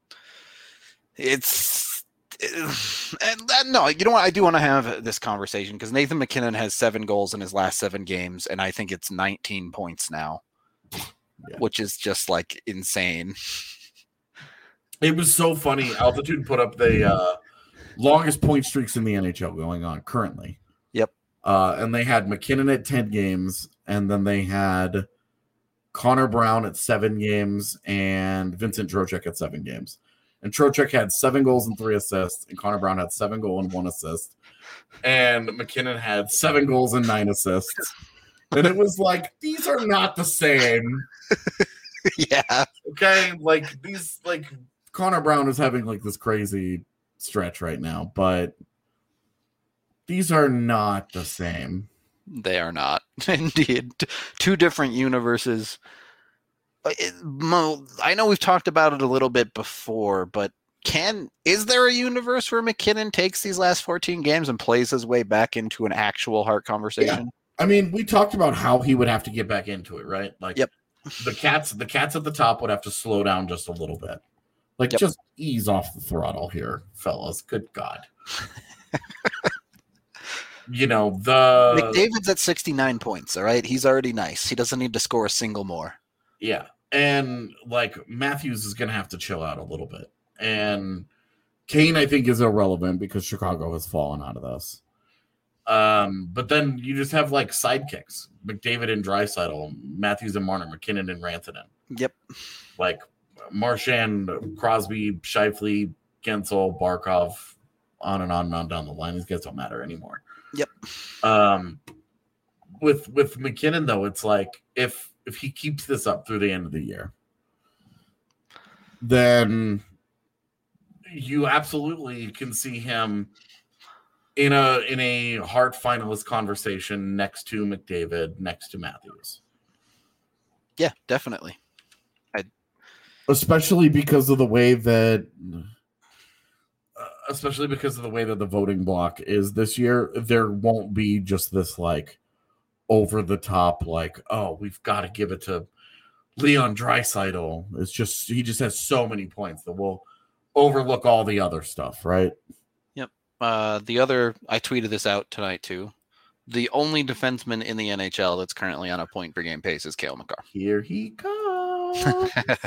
it's and that, no, you know what? I do want to have this conversation because Nathan McKinnon has seven goals in his last seven games, and I think it's nineteen points now, yeah. Which is just like insane. It was so funny. Altitude put up the uh, longest point streaks in the N H L going on currently. Yep. Uh, and they had McKinnon at ten games, and then they had Connor Brown at seven games and Vincent Trocheck at seven games. And Trocheck had seven goals and three assists, and Connor Brown had seven goals and one assist. And McKinnon had seven goals and nine assists. And it was like, these are not the same. Yeah. Okay? Like, these, like, Connor Brown is having, like, this crazy stretch right now, but these are not the same. They are not. Indeed. Two different universes. It, Mo, I know we've talked about it a little bit before, but can is there a universe where McKinnon takes these last fourteen games and plays his way back into an actual Hart conversation? Yeah. I mean, we talked about how he would have to get back into it, right? Like, yep. the cats, the cats at the top would have to slow down just a little bit. Like, yep. Just ease off the throttle here, fellas. Good God. You know, the McDavid's at sixty-nine points, all right? He's already nice. He doesn't need to score a single more. Yeah. And, like, Matthews is going to have to chill out a little bit. And Kane, I think, is irrelevant because Chicago has fallen out of this. Um, but then you just have, like, sidekicks. McDavid and Draisaitl, Matthews and Marner, McKinnon and Rantanen. Yep. Like, Marchand, Crosby, Scheifele, Gensel, Barkov, on and on and on down the line. These guys don't matter anymore. Yep. Um, with with McKinnon, though, it's like if if he keeps this up through the end of the year, then you absolutely can see him in a in a Hart finalist conversation next to McDavid, next to Matthews. Yeah, definitely. I... Especially because of the way that, uh, especially because of the way that the voting block is this year, there won't be just this like over the top, like, oh, we've got to give it to Leon Draisaitl. It's just he just has so many points that will overlook all the other stuff, right? Yep. Uh, the other, I tweeted this out tonight too. The only defenseman in the N H L that's currently on a point per game pace is Cale Makar. Here he comes.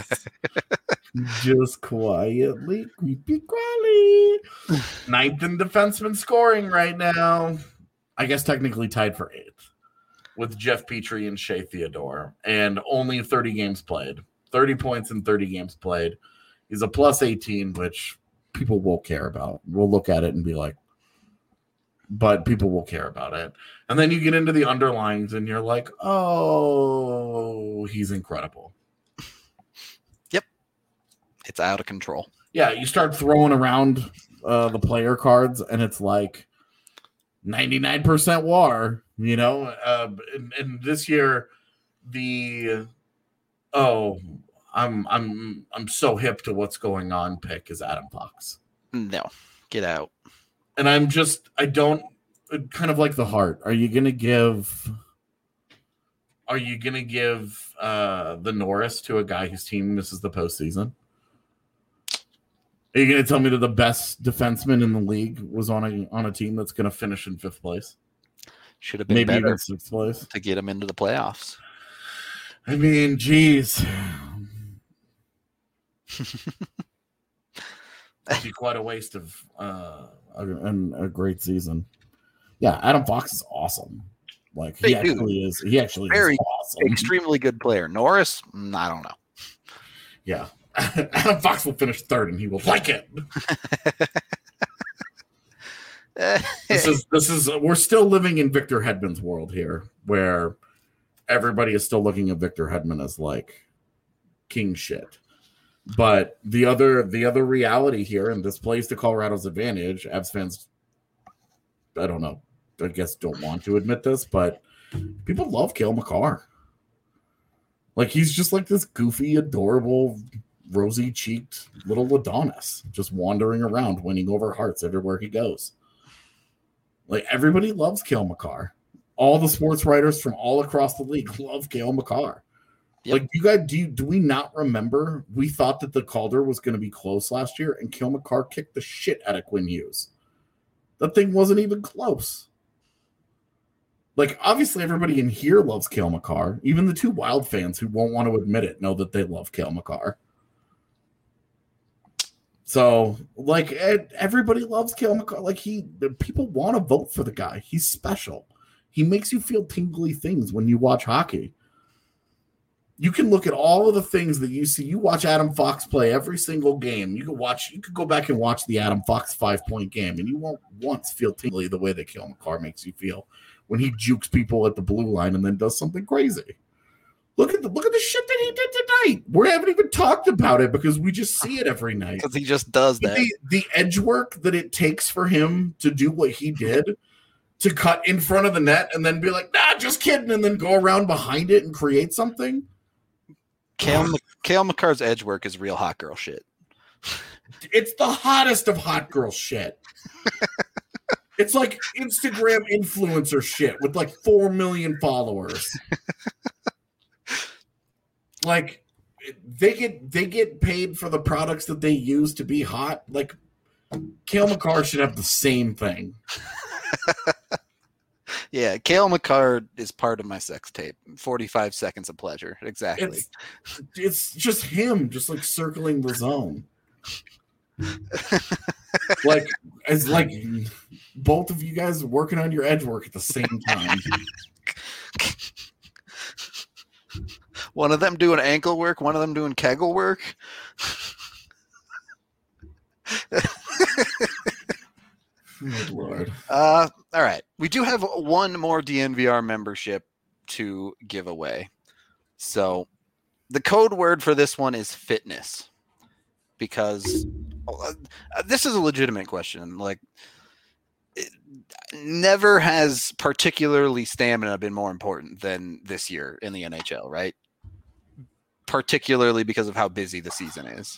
Just quietly, creepy crawly. Ninth in defenseman scoring right now. I guess technically tied for eighth with Jeff Petrie and Shea Theodore, and only thirty games played. thirty points in thirty games played. He's a plus eighteen, which people will care about. We'll look at it and be like, but people will care about it. And then you get into the underlines and you're like, oh, he's incredible. Yep. It's out of control. Yeah, you start throwing around uh, the player cards and it's like ninety-nine percent W A R, you know? Uh, and, and this year, the, oh, I'm I'm I'm so hip to what's going on pick is Adam Fox. No, get out. And I'm just, I don't, kind of like the Hart. Are you going to give, are you going to give uh, the Norris to a guy whose team misses the postseason? Are you going to tell me that the best defenseman in the league was on a on a team that's going to finish in fifth place? Should have been Maybe better even sixth place to get him into the playoffs. I mean, geez. That'd be quite a waste of uh, a, a great season. Yeah, Adam Fox is awesome. Like he They actually do. is. He actually Very is awesome. Extremely good player. Norris, mm, I don't know. Yeah, Adam Fox will finish third, and he will like it. this is this is. We're still living in Victor Hedman's world here, where everybody is still looking at Victor Hedman as like king shit. But the other the other reality here, and this plays to Colorado's advantage, Avs fans, I don't know, I guess don't want to admit this, but people love Cale Makar. Like, he's just like this goofy, adorable, rosy-cheeked little Adonis, just wandering around, winning over hearts everywhere he goes. Like, everybody loves Cale Makar. All the sports writers from all across the league love Cale Makar. Yep. Like, you guys, do you, do we not remember? We thought that the Calder was going to be close last year, and Cale Makar kicked the shit out of Quinn Hughes. That thing wasn't even close. Like, obviously, everybody in here loves Cale Makar. Even the two Wild fans who won't want to admit it know that they love Cale Makar. So, like, everybody loves Cale Makar. Like, he, people want to vote for the guy. He's special. He makes you feel tingly things when you watch hockey. You can look at all of the things that you see. You watch Adam Fox play every single game. You can watch. You could go back and watch the Adam Fox five-point game, and you won't once feel tingly the way that Cale Makar makes you feel when he jukes people at the blue line and then does something crazy. Look at the look at the shit that he did tonight. We haven't even talked about it because we just see it every night. Because he just does that. The, the edge work that it takes for him to do what he did, to cut in front of the net and then be like, nah, just kidding, and then go around behind it and create something. Cale, Cale Makar's edge work is real hot girl shit. It's the hottest of hot girl shit. It's like Instagram influencer shit with like four million followers. Like, they get they get paid for the products that they use to be hot. Like, Cale Makar should have the same thing. Yeah, Cale Makar is part of my sex tape. forty-five seconds of pleasure. Exactly. It's, it's just him, just like circling the zone. Like, it's like both of you guys working on your edge work at the same time. One of them doing ankle work, one of them doing kegel work. Good Lord. Uh, all right. We do have one more D N V R membership to give away. So the code word for this one is fitness, because uh, this is a legitimate question. Like, it, never has particularly stamina been more important than this year in the N H L, right? Particularly because of how busy the season is.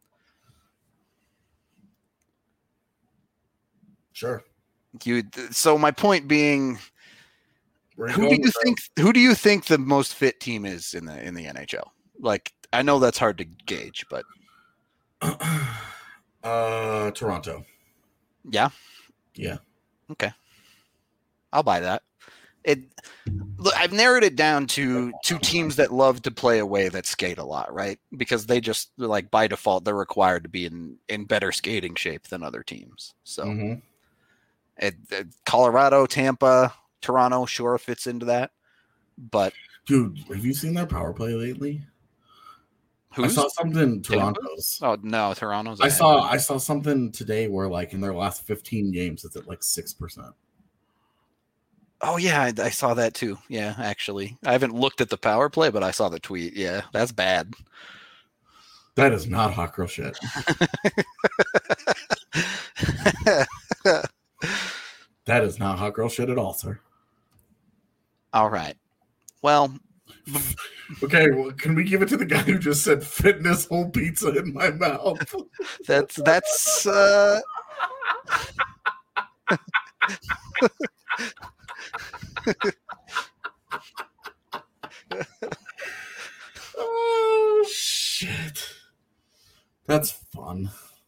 Sure. You. So my point being, Where you who do going you with think? Who do you think the most fit team is in the in the N H L? Like, I know that's hard to gauge, but that? uh, Toronto. yeah, Yeah. okay, I'll buy that. It. Look, I've narrowed it down to two teams that love to play away that skate a lot, right? Because they just like by default they're required to be in in better skating shape than other teams. So, Mm-hmm. it, it, Colorado, Tampa, Toronto sure fits into that, but Dude, have you seen their power play lately? who's? I saw something Toronto's. Oh no, Toronto's. I ahead. saw I saw something today where like in their last fifteen games it's at like six percent. Oh yeah, I, I saw that too. Yeah, actually, I haven't looked at the power play, but I saw the tweet. Yeah, that's bad. That is not hot girl shit. That is not hot girl shit at all, sir. All right. Well, Okay, well, can we give it to the guy who just said fitness whole pizza in my mouth? that's that's uh Oh shit. That's fun.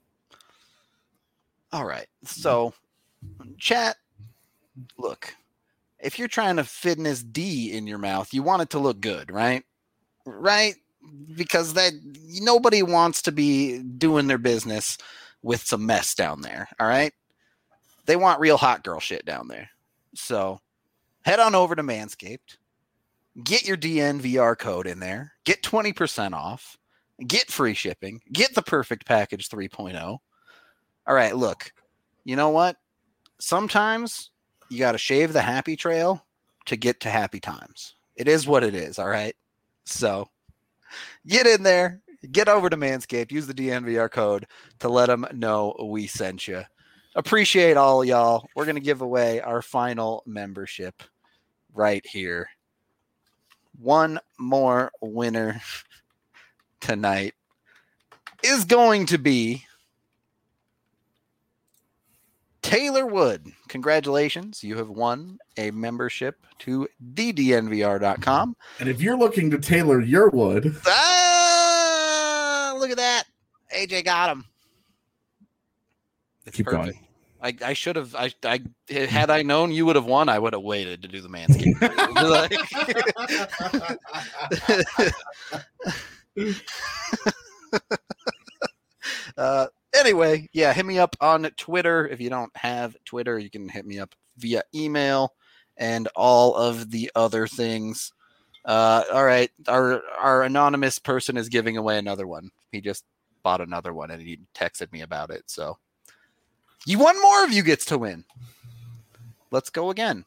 all right. So, chat, look, if you're trying to fitness D in your mouth, you want it to look good, right? Right? Because that nobody wants to be doing their business with some mess down there, all right? They want real hot girl shit down there. So, head on over to Manscaped. Get your D N V R code in there. Get twenty percent off. Get free shipping. Get the perfect package three point oh. All right, look, you know what? Sometimes you got to shave the happy trail to get to happy times. It is what it is, all right? So get in there. Get over to Manscaped. Use the D N V R code to let them know we sent you. Appreciate all y'all. We're going to give away our final membership right here. One more winner tonight is going to be Taylor Wood. Congratulations. You have won a membership to the D N V R dot com. And if you're looking to tailor your wood, Ah, look at that. A J got him. It's keep perfect. going. I, I should have. I, I had I known you would have won, I would have waited to do the Manscaped. uh, anyway, yeah, hit me up on Twitter. If you don't have Twitter, you can hit me up via email and all of the other things. Uh, all right, our our anonymous person is giving away another one. He just bought another one and he texted me about it. So. You one more of you gets to win. Let's go again.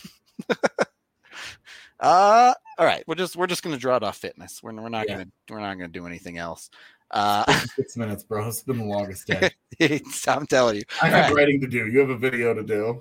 uh all right. We're just we're just gonna draw it off fitness. We're we're not yeah. gonna we're not gonna do anything else. Uh six minutes, bro. It's been the longest day. I'm telling you. I have right. writing to do. You have a video to do.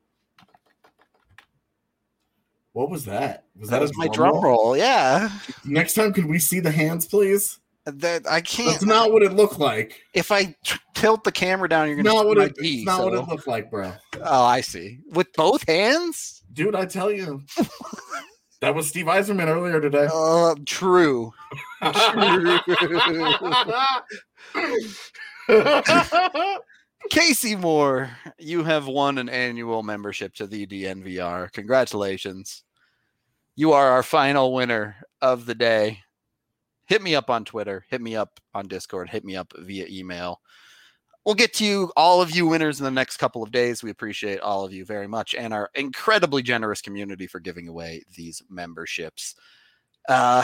What was that? Was that, that was a my drum drum roll? roll? Yeah. Next time, can we see the hands, please? That I can't. That's not what it looked like. If I t- tilt the camera down, you're gonna not see what my it, D, it's not so. what it looked like, bro. Oh, I see. With both hands, dude. I tell you, that was Steve Eiserman earlier today. Uh, true. true. Casey Moore, you have won an annual membership to the D N V R. Congratulations. You are our final winner of the day. Hit me up on Twitter. Hit me up on Discord. Hit me up via email. We'll get to you, all of you winners in the next couple of days. We appreciate all of you very much and our incredibly generous community for giving away these memberships. Uh,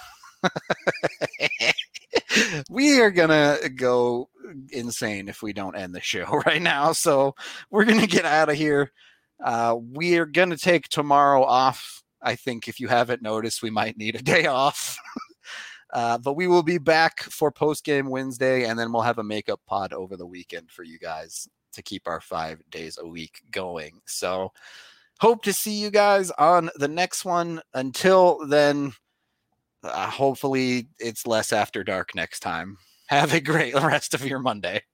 we are going to go insane if we don't end the show right now. So we're going to get out of here. Uh, we are going to take tomorrow off. I think if you haven't noticed, we might need a day off. Uh, but we will be back for post-game Wednesday, and then we'll have a makeup pod over the weekend for you guys to keep our five days a week going. So hope to see you guys on the next one. Until then, uh, hopefully it's less after dark next time. Have a great rest of your Monday.